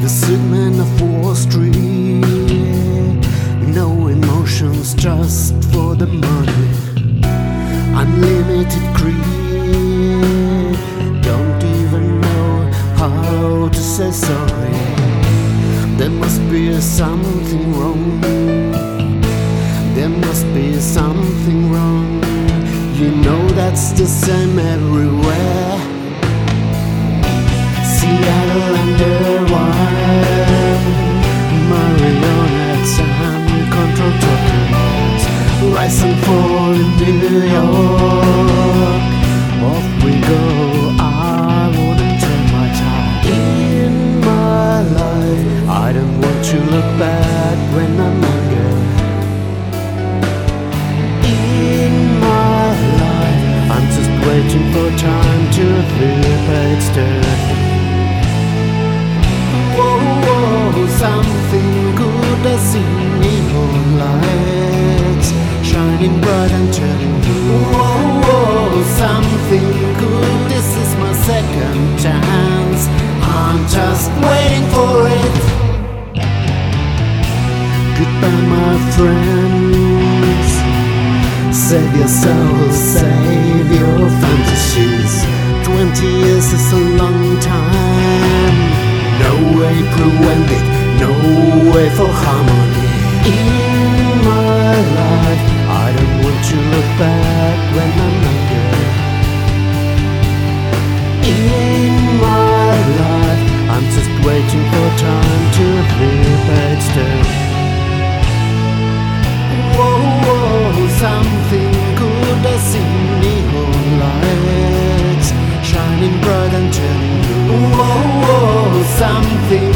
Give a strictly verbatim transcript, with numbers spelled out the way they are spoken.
The segment of Wall Street, no emotions just for the money, unlimited greed, don't even know how to say sorry. There must be something wrong, there must be something wrong. You know that's the same everywhere. Seattle underwire, marionettes and control tokens rise and fall in New York. Off we go, I wouldn't turn my tide. In my life, I don't want to look back when I'm younger. In my life, I'm just waiting for time to flip its turn. Something good, I see neon lights shining bright and turning blue. Whoa, whoa, something good, this is my second chance. I'm just waiting for it. Goodbye, my friends. Save your souls, save your fantasies. Twenty years is a long time. No way prevent it, no way for harmony. In my life, I don't want to look back when I'm younger. In my life, I'm just waiting for time to flip its turn. Whoa, whoa, something good, I see neon lights shining bright and turning blue. Whoa, whoa, something